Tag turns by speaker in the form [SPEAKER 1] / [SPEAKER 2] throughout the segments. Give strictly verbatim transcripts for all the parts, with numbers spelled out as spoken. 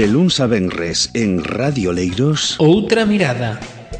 [SPEAKER 1] De luns a venres en Radio Oleiros.
[SPEAKER 2] Outra mirada.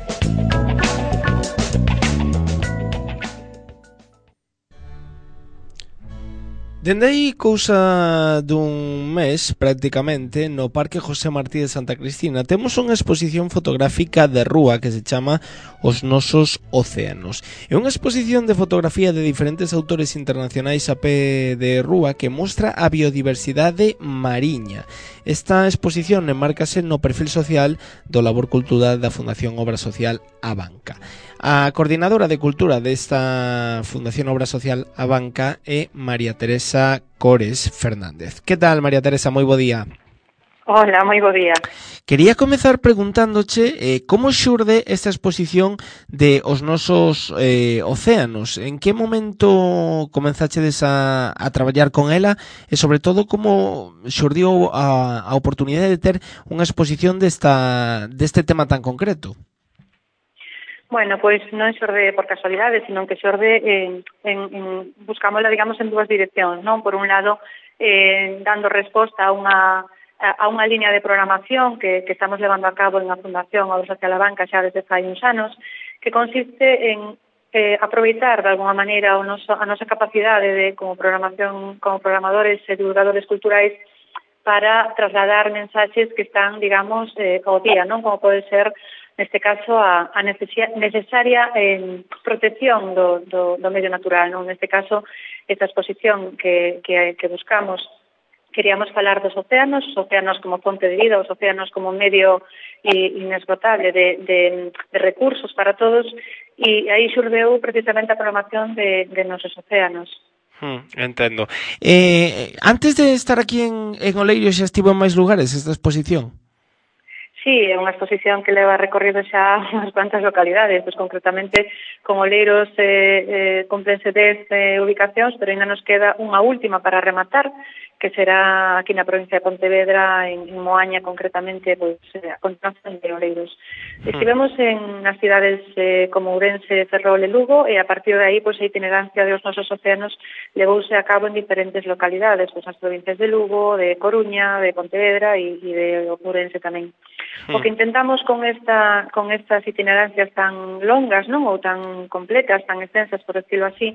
[SPEAKER 2] Dende aí cousa dun mes, prácticamente, no Parque José Martí de Santa Cristina temos unha exposición fotográfica de rúa que se chama Os Nosos Océanos. É unha exposición de fotografía de diferentes autores internacionais a pé de rúa que mostra a biodiversidade mariña. Esta exposición enmárcase no perfil social do labor cultural da Fundación Obra Social Abanca. A coordinadora de cultura desta Fundación Obra Social Abanca é María Teresa Cores Fernández. Que tal, María Teresa? Moi bo día.
[SPEAKER 3] Hola, moi bo día.
[SPEAKER 2] Quería comezar preguntándoche eh, como xurde esta exposición de Os Nosos eh, Océanos. En que momento comenzachedes a, a traballar con ela e, sobre todo, como xurdiu a, a oportunidade de ter unha exposición desta, deste tema tan concreto?
[SPEAKER 3] Bueno, pois non xorde por casualidade, sino que xorde en, en, en buscámola, digamos, en dúas direccións, non? Por un lado, eh, dando resposta a unha a unha línea de programación que, que estamos levando a cabo en a Fundación Obra Social Abanca xa desde fai uns anos, que consiste en eh, aproveitar de alguma maneira o noso, a nosa capacidade de, como programación, como programadores e divulgadores culturais, para trasladar mensaxes que están, digamos, eh, ao día, non? Como pode ser, neste caso, a, a necesaria eh, protección do, do, do medio natural, non? Neste caso, esta exposición que, que, que buscamos, queríamos falar dos océanos, os océanos como fonte de vida, os océanos como medio inesgotable de, de, de recursos para todos, e aí xurdeu precisamente a programación de, de nosos océanos.
[SPEAKER 2] Hmm, entendo. Eh, antes de estar aquí en, en Oleiros xa estivo en máis lugares esta exposición?
[SPEAKER 3] Sí, é unha exposición que leva recorrido xa unhas cuantas localidades, pois concretamente con Oleiros eh, eh, cumplense dez eh, ubicacións, pero ainda nos queda unha última para rematar, que será aquí na provincia de Pontevedra, en, en Moaña concretamente, pois a continuación de Oleiros. Estivemos en nas cidades eh, como Ourense, Ferrol e Lugo, e a partir de aí, pois a itinerancia de Os Nosos Océanos levouse a cabo en diferentes localidades, pois nas provincias de Lugo, de Coruña, de Pontevedra e, e de Ourense tamén. O que intentamos con esta con estas itinerancias tan longas, non, ou tan completas, tan extensas, por decirlo así,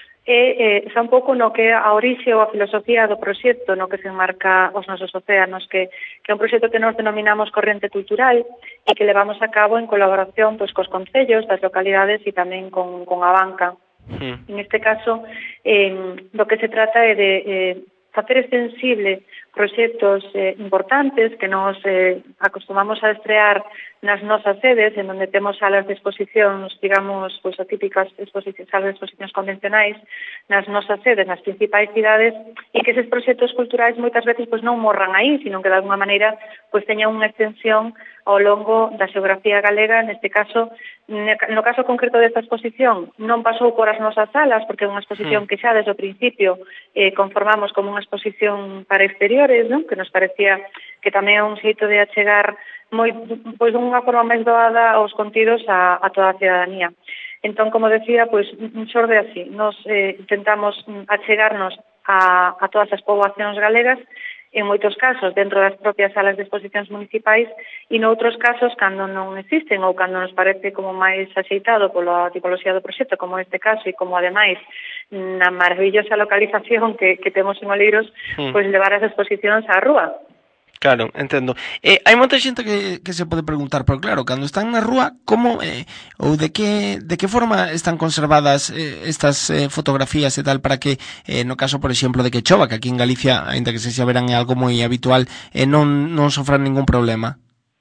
[SPEAKER 3] é eh, xa un pouco no que a orixe ou a filosofía do proxecto no que se enmarca Os Nosos Océanos, que, que é un proxecto que nos denominamos Corrente Cultural e que levamos a cabo en colaboración pois, cos concellos das localidades e tamén con, con a banca. Mm. En este caso, eh, do que se trata é de eh, facer extensible proxectos eh, importantes que nos eh, acostumamos a estrear nas nosas sedes, en onde temos salas de exposicións, digamos, pois atípicas exposicións, salas de exposicións convencionais, nas nosas sedes, nas principais cidades, e que eses proxectos culturais moitas veces pois non morran aí, sino que de alguma maneira pois teñan unha extensión ao longo da xeografía galega. Neste caso, no caso concreto desta exposición, non pasou por as nosas salas, porque é unha exposición que xa desde o principio eh, conformamos como unha exposición para exteriores, non? Que nos parecía que tamén é un xeito de achegar moi, pois dunha forma máis doada aos contidos a, a toda a cidadanía. Entón, como decía, pois xorde así, nos eh, intentamos achegarnos a, a todas as poboacións galegas, en moitos casos dentro das propias salas de exposicións municipais, e noutros casos cando non existen ou cando nos parece como máis axeitado pola tipoloxía do proxecto, como este caso, e como ademais na maravillosa localización que, que temos en Oleiros, mm. pois levar as exposicións á rúa.
[SPEAKER 2] Claro, entendo. Eh, hai moita xente que, que se pode preguntar, pero claro, cando están na rúa, como eh, ou de que de que forma están conservadas eh, estas eh, fotografías e tal para que, eh, no caso, por exemplo, de que chova, que aquí en Galicia, aínda que se xa verán é algo moi habitual, eh, non, non sofran ningún problema?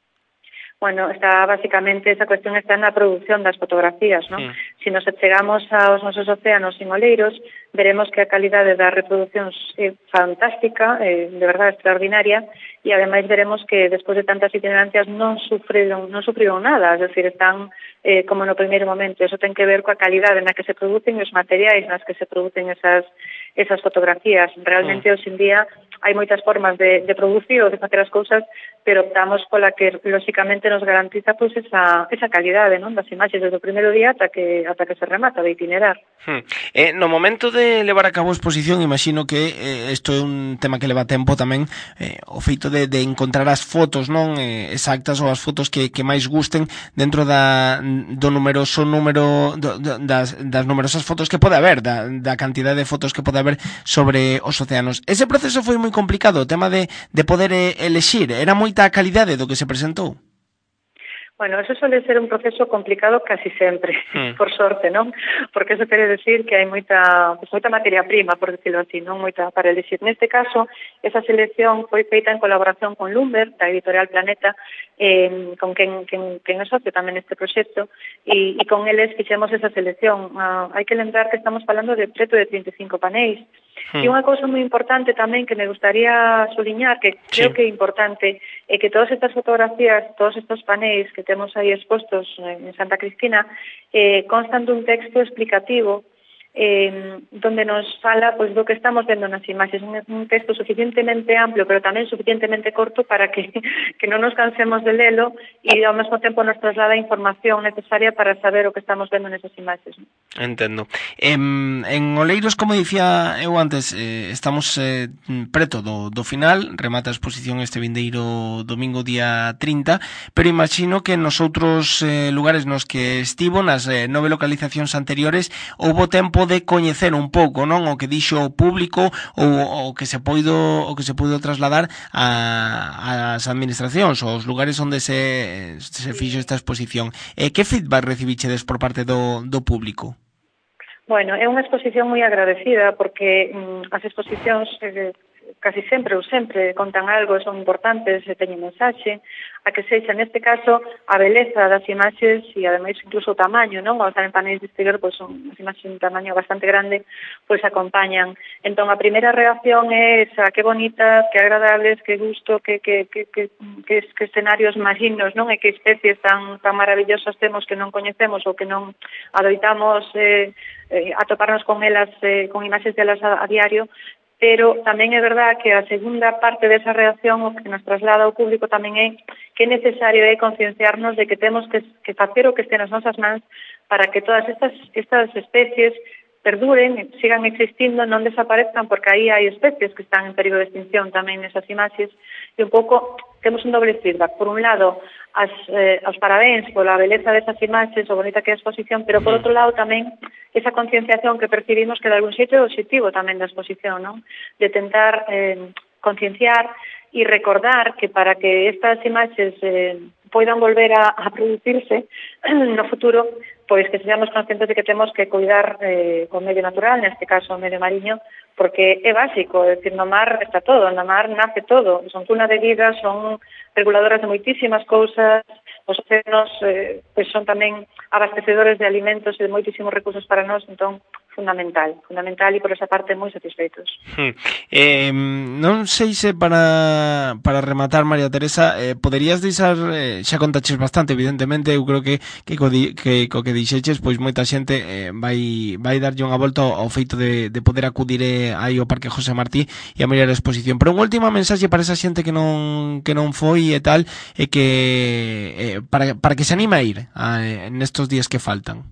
[SPEAKER 3] Bueno, está basicamente, esa cuestión está na produción das fotografías, non? Sí. Si nos achegamos aos nosos océanos en Oleiros, veremos que a calidade das reproduccións é fantástica, é de verdade extraordinaria, e ademais veremos que despois de tantas itinerancias non sufriron, non sufriron nada, es decir, están eh, como no primeiro momento. Eso ten que ver coa calidade na que se producen os materiais nas que se producen esas esas fotografías. Realmente, mm. hoxe en día, hai moitas formas de, de producir ou de facer as cousas, pero optamos pola que lóxicamente nos garantiza pois esa, esa calidade, non, das imaxes desde o primeiro día ata que ata que se remata de itinerar.
[SPEAKER 2] Hmm. Eh, no momento de levar a cabo a exposición, imagino que eh, isto é un tema que leva tempo tamén, eh, o feito de, de encontrar as fotos, non, eh, exactas ou as fotos que, que máis gusten dentro da, do numeroso número do, das, das numerosas fotos que pode haber, da, da cantidad de fotos que pode haber sobre os océanos. Ese proceso foi moi complicado, o tema de, de poder eh, elexir, era moita a calidade do que se presentou?
[SPEAKER 3] Bueno, eso suele ser un proceso complicado casi sempre, mm. por sorte, non? Porque eso quere decir que hai moita, pues, moita materia prima, por decirlo así, non moita para elegir. Neste caso, esa selección foi feita en colaboración con Lumber, da editorial Planeta, eh, con quen, quen, quen é socio tamén neste proxecto, e, e con eles fixemos esa selección. Uh, hai que lembrar que estamos falando de preto de trinta e cinco panéis. Mm. E unha cousa moi importante tamén que me gustaría suliñar, que creo sí. que é importante, é que todas estas fotografías, todos estes panéis que temos aí expostos en Santa Cristina, eh, constan dun texto explicativo eh, donde nos fala pois, do que estamos vendo nas imaxes, un, un texto suficientemente amplio pero tamén suficientemente corto para que, que non nos cansemos de lelo e ao mesmo tempo nos traslada a información necesaria para saber o que estamos vendo nesas imaxes.
[SPEAKER 2] Entendo. En, en Oleiros, como dicía eu antes, eh, estamos eh, preto do, do final, remata a exposición este vindeiro domingo día trinta, pero imagino que nos outros eh, lugares nos que estivo, nas eh, nove localizacións anteriores, houbo tempo de coñecer un pouco, non, o que dixo o público ou o que se poido o que se puido trasladar a, as administracións ou os lugares onde se se fixo esta exposición. Eh, que feedback recibichedes por parte do, do público?
[SPEAKER 3] Bueno, é unha exposición moi agradecida porque mm, as exposicións eh, casi sempre ou sempre contan algo, son importantes, e teñen mensaxe, a que sexa neste caso a beleza das imaxes e ademais incluso o tamaño, non? Ao estar en paneis de exterior, pois son as imaxes un tamaño bastante grande, pois acompañan. Entón a primeira reacción é esa, que bonitas, que agradables, que gusto, que que que que, que, que escenarios marinos, non? E que especies tan tan maravillosas temos que non coñecemos ou que non adoitamos eh, eh, atoparnos con elas, eh, con imaxes delas a, a diario. Pero tamén é verdad que a segunda parte desa reacción o que nos traslada ao público tamén é que é necesario é concienciarnos de que temos que, que facer o que este nas nosas mans para que todas estas, estas especies perduren, sigan existindo, non desaparezcan, porque aí hai especies que están en peligro de extinción tamén nesas imaxes, e un pouco temos un doble feedback. Por un lado, as, eh, os parabéns pola beleza desas imaxes, o bonita que é a exposición, pero por outro lado tamén esa concienciación que percibimos que de algún xeito é o objetivo tamén da exposición, non? De tentar eh, concienciar e recordar que para que estas imaxes eh, poidan volver a, a producirse no futuro, pois que sejamos conscientes de que temos que cuidar eh, o medio natural, neste caso o medio mariño, porque é básico, é dicir, no mar está todo, no mar nace todo, son cuna de vida, son reguladoras de moitísimas cousas, os océanos eh, pois son tamén abastecedores de alimentos e de moitísimos recursos para nós, entón fundamental, fundamental e por esa parte moi satisfeitos.
[SPEAKER 2] Hmm. Eh, non sei se para para rematar, María Teresa, eh, poderías deixar, eh, xa contaches bastante, evidentemente, eu creo que que co, di, que, co que dixeches, pois moita xente eh, vai vai darlle unha volta ao, ao feito de, de poder acudir eh, aí ao Parque José Martí e a mirar a exposición. Pero unha última mensaxe para esa xente que non que non foi e tal, e que eh, para, para que se anime a ir a, nestos días que faltan.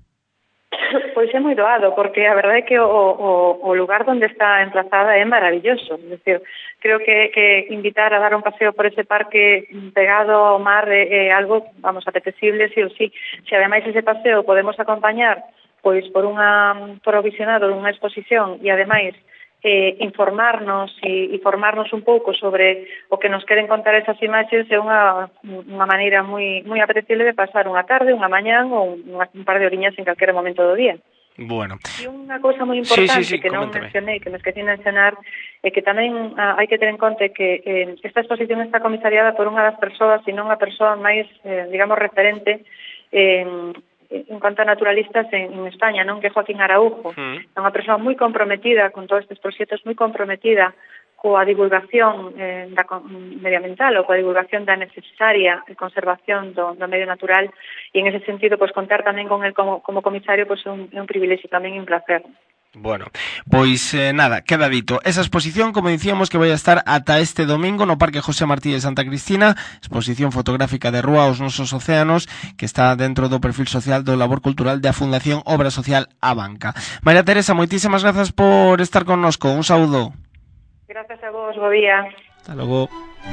[SPEAKER 3] Pois é moi doado, porque a verdade é que o, o, o lugar onde está emplazada é maravilloso. É dicir, creo que, que invitar a dar un paseo por ese parque pegado ao mar é, é algo, vamos, apetecible, sí ou sí. Se ademais ese paseo podemos acompañar pois por unha provisionado dunha exposición e ademais eh, informarnos e, e formarnos un pouco sobre o que nos queren contar esas imaxes é unha, unha maneira moi, moi apetecible de pasar unha tarde, unha mañán ou unha, un par de oriñas en calquera momento do día.
[SPEAKER 2] Bueno.
[SPEAKER 3] E unha cousa moi importante
[SPEAKER 2] sí, sí, sí,
[SPEAKER 3] que non
[SPEAKER 2] coméntame.
[SPEAKER 3] mencionei, que me esqueci de mencionar, é que tamén ah, hai que ter en conta que eh, esta exposición está comisariada por unha das persoas e non a persoa máis, eh, digamos, referente en eh, en cuanto a naturalistas en, en España, non? Que é Joaquín Araújo. Mm. É unha persoa moi comprometida con todos estes proxectos, moi comprometida coa divulgación eh, da medioambiental ou coa divulgación da necesaria conservación do, do medio natural, e en ese sentido, pues, contar tamén con el como, como comisario, pues, é un, é un privilexio tamén e un placer.
[SPEAKER 2] Bueno, pois eh, nada, queda dito. Esa exposición, como dicíamos, que vai a estar ata este domingo no Parque José Martí de Santa Cristina, exposición fotográfica de rúa aos nosos océanos, que está dentro do perfil social do labor cultural da Fundación Obra Social A Banca. María Teresa, moitísimas grazas por estar connosco. Un saúdo.
[SPEAKER 3] Grazas a vos, bo día.
[SPEAKER 2] Hasta logo.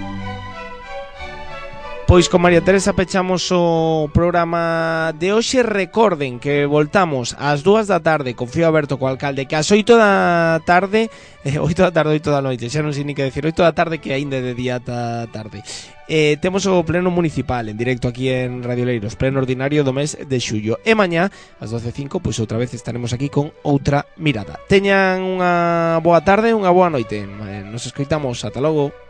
[SPEAKER 2] Pois con María Teresa pechamos o programa de hoxe. Recorden que voltamos ás dúas da tarde con Fío Aberto co alcalde, que ás oito da tarde, eh, oito da tarde, oito da noite, xa non sei ni que decir, oito da tarde que aínda de día da tarde. Eh, temos o pleno municipal en directo aquí en Radio Leiros, pleno ordinario do mes de xullo. E mañá, ás doce e cinco, pois outra vez estaremos aquí con outra mirada. Teñan unha boa tarde, unha boa noite. Nos escoitamos, ata logo.